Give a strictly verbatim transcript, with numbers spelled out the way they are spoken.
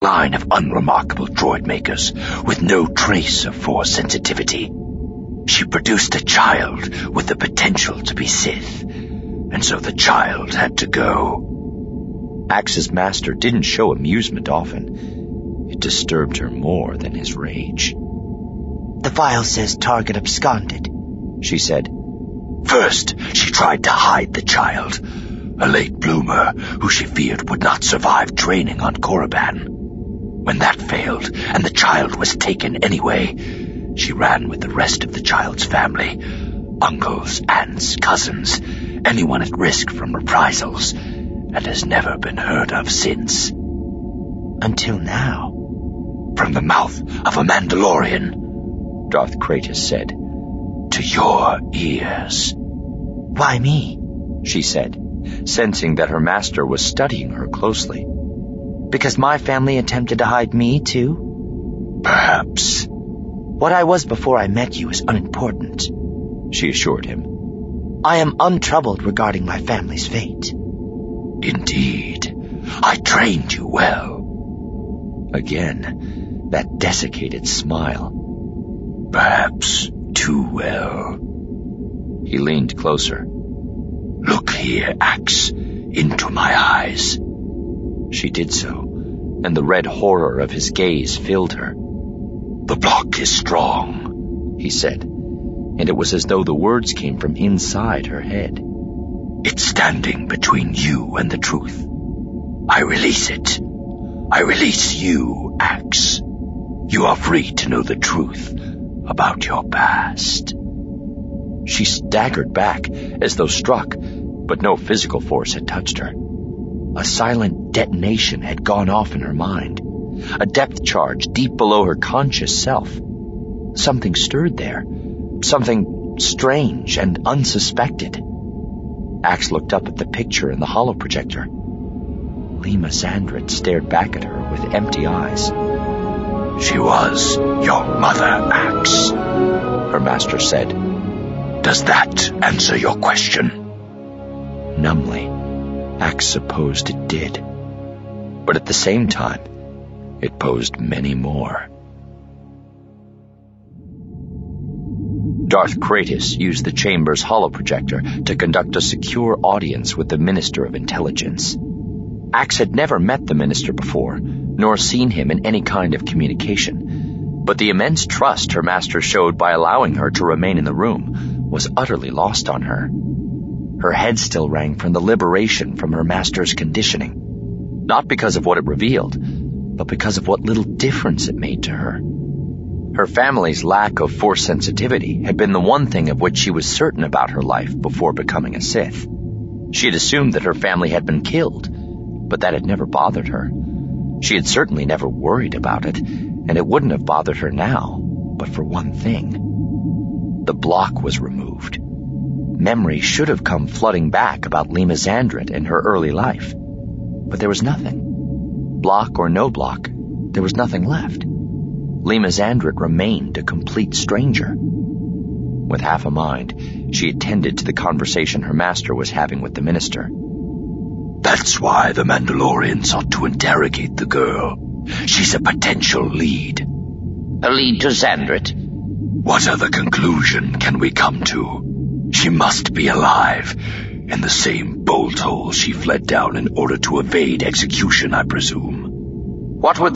line of unremarkable droid makers with no trace of Force sensitivity. She produced a child with the potential to be Sith, and so the child had to go. Ax's master didn't show amusement often. It disturbed her more than his rage. "The file says target absconded," she said. First, she tried to hide the child, a late bloomer who she feared would not survive training on Korriban. When that failed, and the child was taken anyway, she ran with the rest of the child's family, uncles, aunts, cousins, anyone at risk from reprisals, and has never been heard of since. "Until now." "From the mouth of a Mandalorian," Darth Kratos said, "to your ears." "Why me?" she said, sensing that her master was studying her closely. "Because my family attempted to hide me, too?" "Perhaps." "What I was before I met you is unimportant," she assured him. "I am untroubled regarding my family's fate." "Indeed. I trained you well." Again, that desiccated smile. "Perhaps too well." He leaned closer. "Look here, Ax, into my eyes." She did so, and the red horror of his gaze filled her. "The block is strong," he said, and it was as though the words came from inside her head. "It's standing between you and the truth. I release it. I release you, Ax. You are free to know the truth about your past." She staggered back, as though struck, but no physical force had touched her. A silent detonation had gone off in her mind, a depth charge deep below her conscious self. Something stirred there, something strange and unsuspected. Ax looked up at the picture in the holoprojector. Lima Xandret stared back at her with empty eyes. "She was your mother, Ax," her master said. "Does that answer your question?" Numbly, Ax supposed it did. But at the same time, it posed many more. Darth Kratos used the chamber's holoprojector to conduct a secure audience with the Minister of Intelligence. Ax had never met the minister before, nor seen him in any kind of communication, but the immense trust her master showed by allowing her to remain in the room was utterly lost on her. Her head still rang from the liberation from her master's conditioning, not because of what it revealed, but because of what little difference it made to her. Her family's lack of Force sensitivity had been the one thing of which she was certain about her life before becoming a Sith. She had assumed that her family had been killed, but that had never bothered her. She had certainly never worried about it, and it wouldn't have bothered her now, but for one thing. The block was removed. Memory should have come flooding back about Lima Xandret and her early life. But there was nothing. Block or no block, there was nothing left. Lima Xandret remained a complete stranger. With half a mind, she attended to the conversation her master was having with the minister. "That's why the Mandalorian sought to interrogate the girl. She's a potential lead." "A lead to Xandret?" "What other conclusion can we come to? She must be alive, in the same bolt hole she fled down in order to evade execution, I presume." "What would